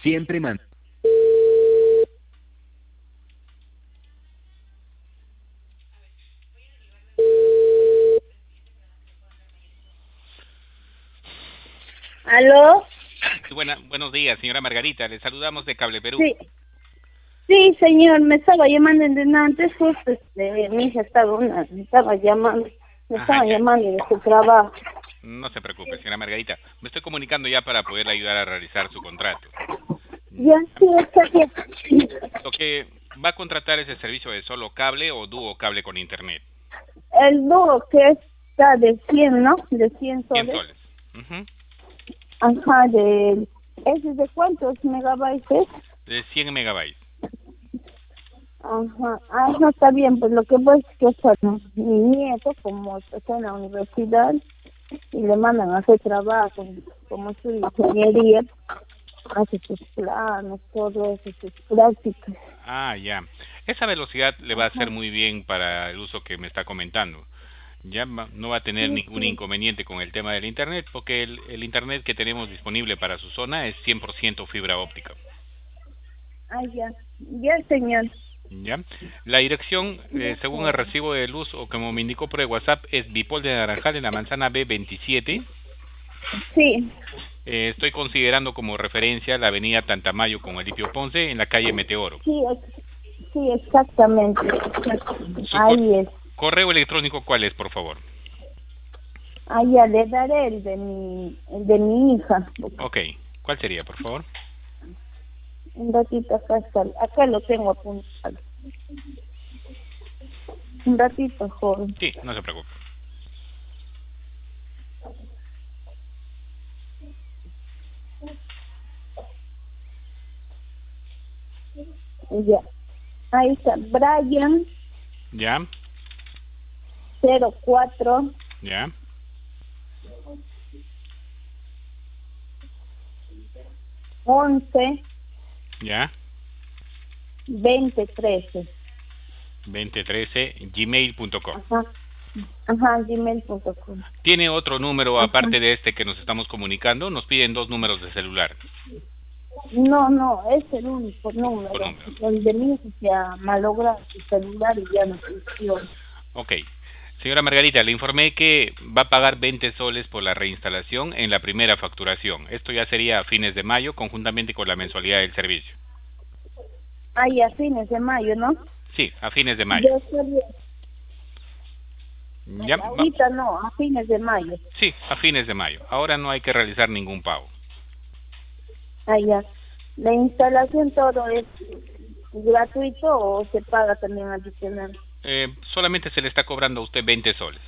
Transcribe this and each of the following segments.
Siempre man. ¿Aló? Buenos días, señora Margarita. Le saludamos de Cable Perú. Sí. Sí, señor, me estaba llamando desde antes, justo mi hija me estaba llamando de su trabajo. No se preocupe, señora Margarita. Me estoy comunicando ya para poderle ayudar a realizar su contrato. Ya, sí, está bien. Lo que va a contratar es el servicio de solo cable o dúo cable con internet. El dúo que está de 100, ¿no? De 100 100 soles. soles. Ujú. Ajá, ¿ese de cuántos megabytes es? De 100 megabytes. Ajá, no está bien, pues lo que pasa es que bueno, mi nieto, como está en la universidad y le mandan a hacer trabajo, como estudia ingeniería, hace sus planos, todo eso, sus prácticas. Ya. Esa velocidad le va a hacer muy bien para el uso que me está comentando. No va a tener ningún inconveniente con el tema del internet, porque el internet que tenemos disponible para su zona es 100% fibra óptica. Ya, señor. ¿Ya? La dirección, según el recibo de luz o como me indicó por el WhatsApp, es Bipol de Naranjal en la manzana B27. Sí. Estoy considerando como referencia la avenida Tantamayo con Elipio Ponce en la calle Meteoro. Sí, exactamente. Ahí es. ¿Correo electrónico cuál es, por favor? Ya le daré el de mi hija. Ok, ¿cuál sería, por favor? Un ratito acá lo tengo apuntado. Un ratito, joven. Sí, no se preocupe. Ya. Ahí está, Brian. Ya. 04. Ya. 11. Ya. 2013. 2013 gmail.com. Gmail.com. ¿Tiene otro número aparte de este que nos estamos comunicando? Nos piden 2 números de celular. No, es el único número. El de mi hija se ha malogrado su celular y ya no funciona. Ok. Señora Margarita, le informé que va a pagar 20 soles por la reinstalación en la primera facturación. Esto ya sería a fines de mayo, conjuntamente con la mensualidad del servicio. Y a fines de mayo, ¿no? Sí, a fines de mayo. Ya, ahorita no, a fines de mayo. Sí, a fines de mayo. Ahora no hay que realizar ningún pago. Ya. ¿La instalación todo es gratuito o se paga también adicional? Solamente se le está cobrando a usted 20 soles.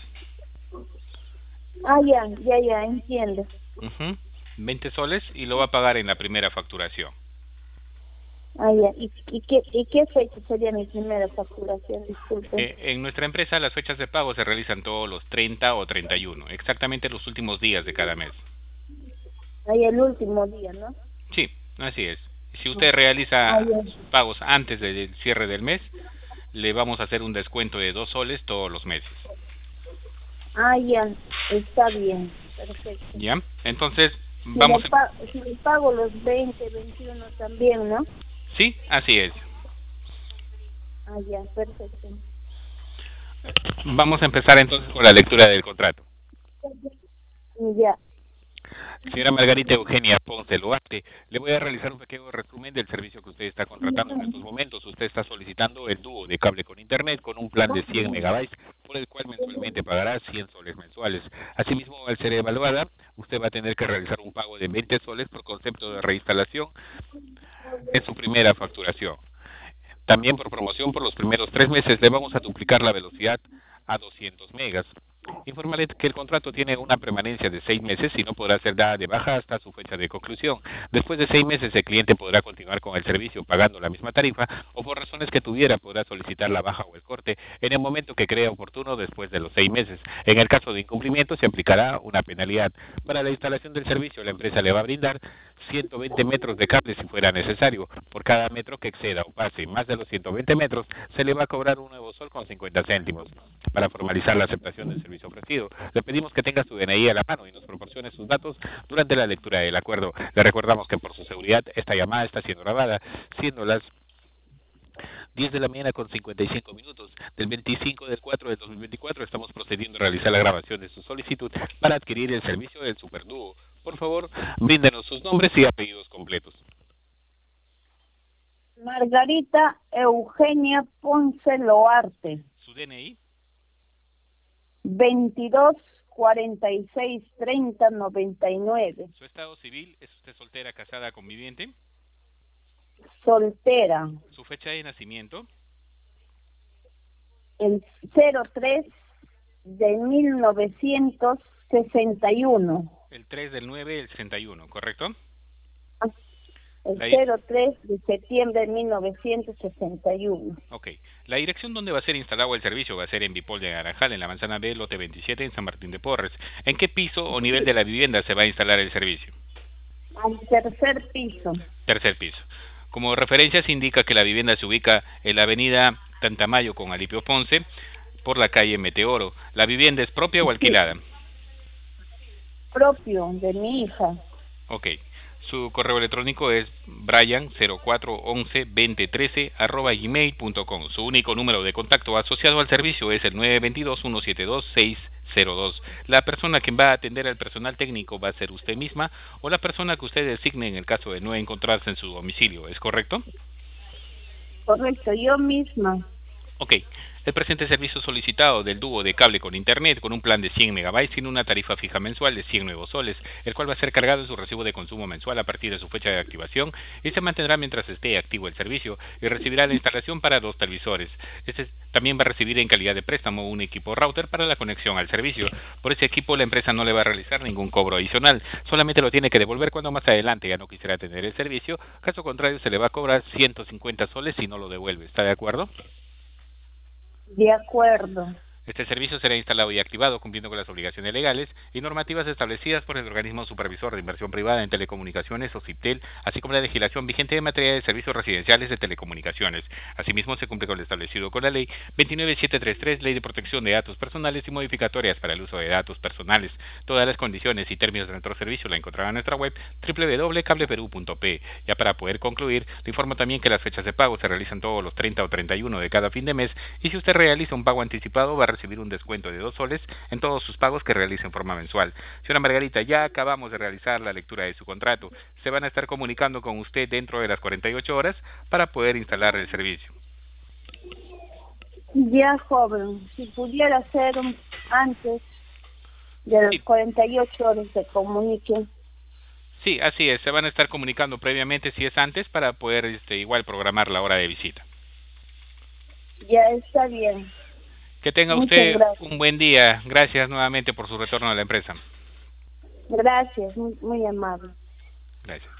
Ya, entiendo. 20 soles y lo va a pagar en la primera facturación. Ya. ¿Y qué fecha sería mi primera facturación? Disculpe. En nuestra empresa las fechas de pago se realizan todos los 30 o 31, exactamente los últimos días de cada mes. El último día, ¿no? Sí, así es. Si usted realiza pagos antes del cierre del mes, le vamos a hacer un descuento de 2 soles todos los meses. Ya, está bien, perfecto. ¿Ya? Entonces, si le pago los 20, 21 también, ¿no? Sí, así es. Ya, perfecto. Vamos a empezar entonces con la lectura del contrato. Ya. Señora Margarita Eugenia Ponce Loarte, le voy a realizar un pequeño resumen del servicio que usted está contratando en estos momentos. Usted está solicitando el dúo de cable con internet con un plan de 100 megabytes, por el cual mensualmente pagará 100 soles mensuales. Asimismo, al ser evaluada, usted va a tener que realizar un pago de 20 soles por concepto de reinstalación en su primera facturación. También por promoción, por los primeros 3 meses le vamos a duplicar la velocidad a 200 megas. Informarle que el contrato tiene una permanencia de 6 meses y no podrá ser dada de baja hasta su fecha de conclusión. Después de 6 meses el cliente podrá continuar con el servicio pagando la misma tarifa o por razones que tuviera podrá solicitar la baja o el corte en el momento que crea oportuno después de los 6 meses. En el caso de incumplimiento se aplicará una penalidad. Para la instalación del servicio la empresa le va a brindar 120 metros de cable si fuera necesario. Por cada metro que exceda o pase más de los 120 metros, se le va a cobrar un nuevo sol con 50 céntimos. Para formalizar la aceptación del servicio ofrecido, le pedimos que tenga su DNI a la mano y nos proporcione sus datos durante la lectura del acuerdo. Le recordamos que por su seguridad esta llamada está siendo grabada, siendo las 10 de la mañana con 55 minutos del 25 del 4 del 2024. Estamos procediendo a realizar la grabación de su solicitud para adquirir el servicio del Superdúo. Por favor, bríndenos sus nombres y apellidos completos. Margarita Eugenia Ponce Loarte. ¿Su DNI? 22 46 30 99. ¿Su estado civil? ¿Es usted soltera, casada, conviviente? Soltera. ¿Su fecha de nacimiento? El 03 de 1961. El 3 del 9 del 61, ¿correcto? El 03 de septiembre de 1961. Ok. La dirección donde va a ser instalado el servicio va a ser en Bipol de Naranjal, en la manzana B, lote 27, en San Martín de Porres. ¿En qué piso o nivel de la vivienda se va a instalar el servicio? Al tercer piso. Tercer piso. Como referencia se indica que la vivienda se ubica en la avenida Tantamayo con Alipio Ponce, por la calle Meteoro. ¿La vivienda es propia o alquilada? Propio, de mi hija. Ok. Su correo electrónico es brian04112013@gmail.com. Su único número de contacto asociado al servicio es el 922-172-602. La persona que va a atender al personal técnico va a ser usted misma o la persona que usted designe en el caso de no encontrarse en su domicilio, ¿es correcto? Correcto, yo misma. Ok. El presente servicio solicitado del dúo de cable con internet con un plan de 100 megabytes tiene una tarifa fija mensual de 100 nuevos soles, el cual va a ser cargado en su recibo de consumo mensual a partir de su fecha de activación y se mantendrá mientras esté activo el servicio y recibirá la instalación para 2 televisores. También va a recibir en calidad de préstamo un equipo router para la conexión al servicio. Por ese equipo la empresa no le va a realizar ningún cobro adicional, solamente lo tiene que devolver cuando más adelante ya no quisiera tener el servicio, caso contrario se le va a cobrar 150 soles si no lo devuelve. ¿Está de acuerdo? De acuerdo. Este servicio será instalado y activado cumpliendo con las obligaciones legales y normativas establecidas por el organismo supervisor de inversión privada en telecomunicaciones, OCIPTEL, así como la legislación vigente en materia de servicios residenciales de telecomunicaciones. Asimismo, se cumple con lo establecido con la Ley 29733, Ley de Protección de Datos Personales y modificatorias para el uso de datos personales. Todas las condiciones y términos de nuestro servicio la encontrarán en nuestra web www.cableperu.pe. Ya para poder concluir, le informo también que las fechas de pago se realizan todos los 30 o 31 de cada fin de mes y si usted realiza un pago anticipado va a recibir un descuento de 2 soles en todos sus pagos que realice en forma mensual. Señora Margarita, ya acabamos de realizar la lectura de su contrato. Se van a estar comunicando con usted dentro de las 48 horas para poder instalar el servicio. Ya, joven, si pudiera ser antes de las 48 horas se comunique. Sí, así es. Se van a estar comunicando previamente si es antes para poder igual programar la hora de visita. Ya está bien. Que tenga usted un buen día. Gracias nuevamente por su retorno a la empresa. Gracias, muy amable. Gracias.